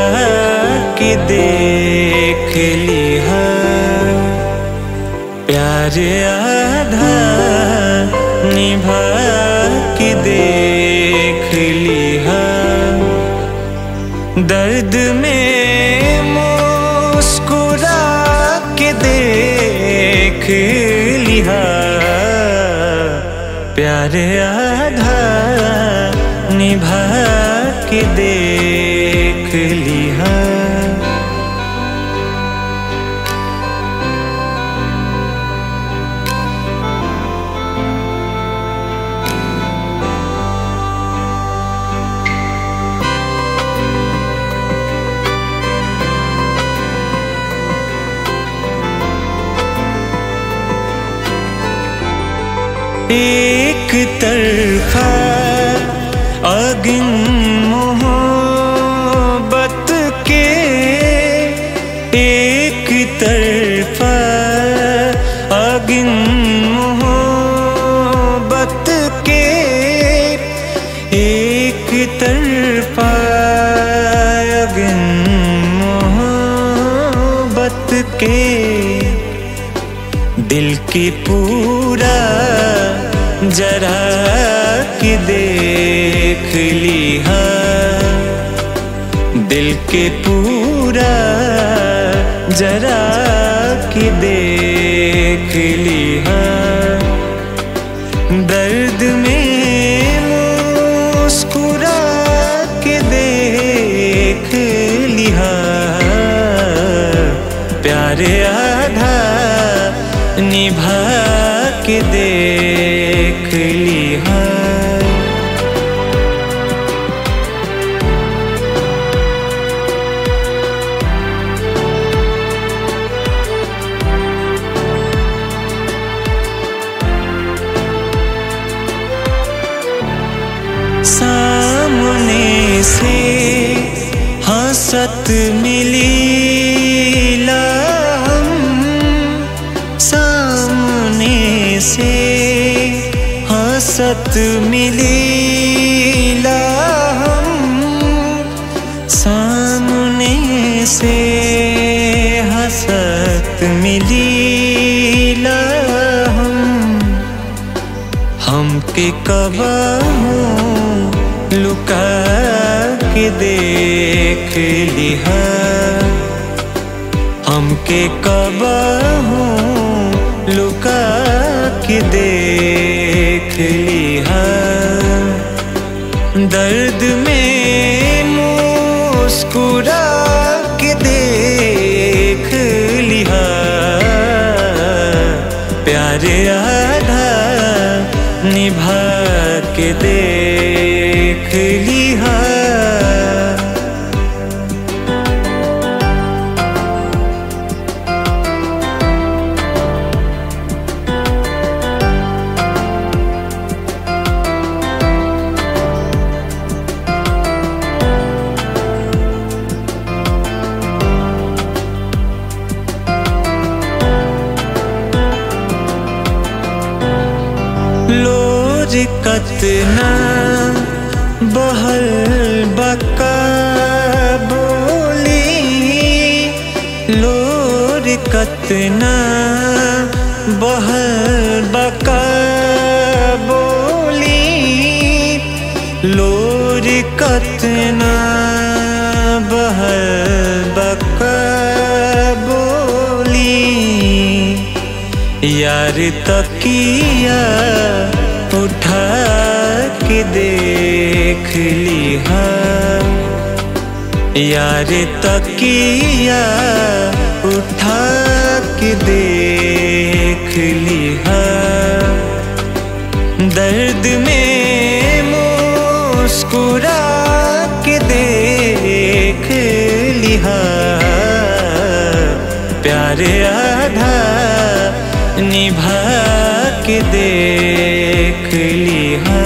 के देख लिहा प्यार आधा निभा के देख लिहा दर्द में मुस्कुरा के देख लिहा प्यार आधा निभा के देख लिहा। एक तरफा अगिन मोहब्बत के एक तरफा अगिन मोहब्बत के एक तरफा अगिन मोहब्बत के दिल के पूरा जरा के देख लिहा दिल के पूरा जरा के देख लिहा दर्द में मुस्कुरा के देख लिहा प्यार आधा निभा के देख लिहा। सामने से हंसत मिली से हंसत मिलीला हम सामने से हंसत मिलीला हमके कबाहू लुका के देख लिहा हमके कबाहू लुका के देख लिहा दर्द में मुस्कुरा के देख लिहा प्यार आधा निभा के देख लिहा। लोर कतना बहल बका बोली लोर कतना बहल बका बोली लोर कतना बहल बका बोली यार तकिया उठा के देख लिहा यार तकिया उठा के देख लिहा दर्द में मुस्कुरा के देख लिहा प्यार आधा निभा के देख लिहा।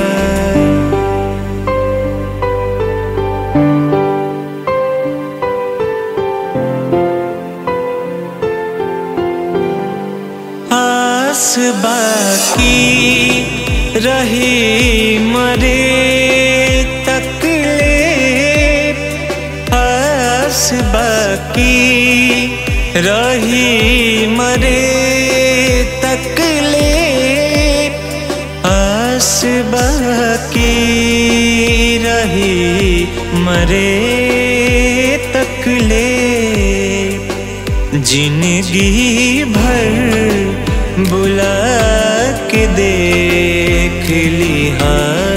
आस बाकी रही मरे तक ले आस आस बाकी रही मरे तक ले, आस बाकी रही मरे तक ले। जिंदगी भर बुला के देख लिहा,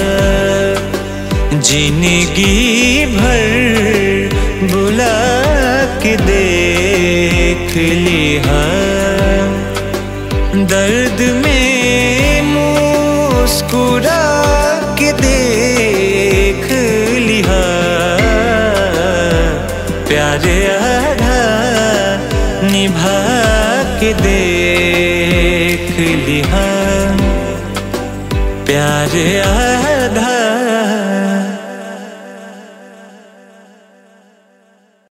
जिंदगी भर बुला के देख लिहा। दर्द में मुस्कुरा के देख लिहा, प्यार आधा निभा के देख लिहा, प्यार आधा